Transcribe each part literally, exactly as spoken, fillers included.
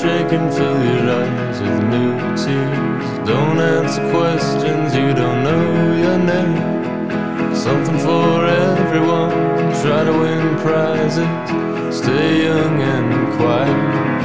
shaking, fill your eyes with new tears. Don't answer questions, you don't know your name. Something for everyone, try to win prizes, stay young and quiet.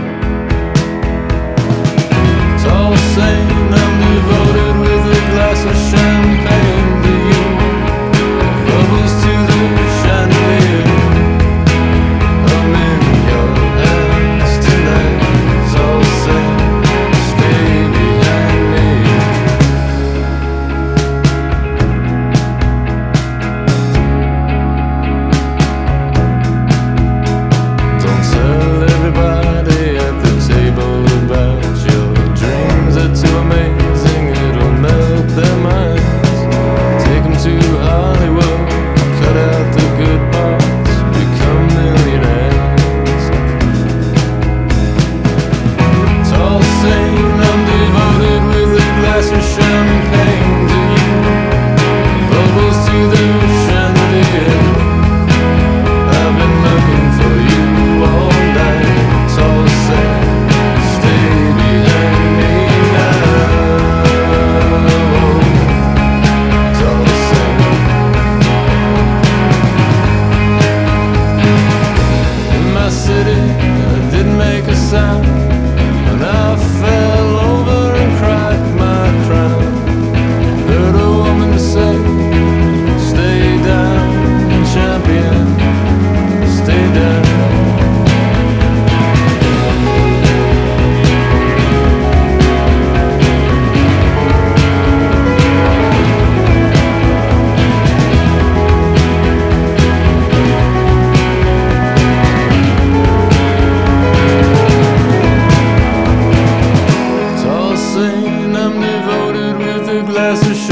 Tall saying I'm devoted with a glass of champagne to you. Bubbles to the chandelier. I'm in your hands tonight. Tall saying stay behind me. Don't tell everybody at the table about your dreams are too amazing, it'll melt their minds. Take them to Hollywood, cut out the good parts, become millionaires. Tall saying I'm devoted with a glass of champagne to you. Bubbles to the chandelier. I've been looking for you all night. Tall saying stay behind me now. Tall saying in my city I didn't make a sound, and I fell over and cried my crown. Heard a woman say, stay down, champion, stay down. Tall saying I'm devoted with a glass of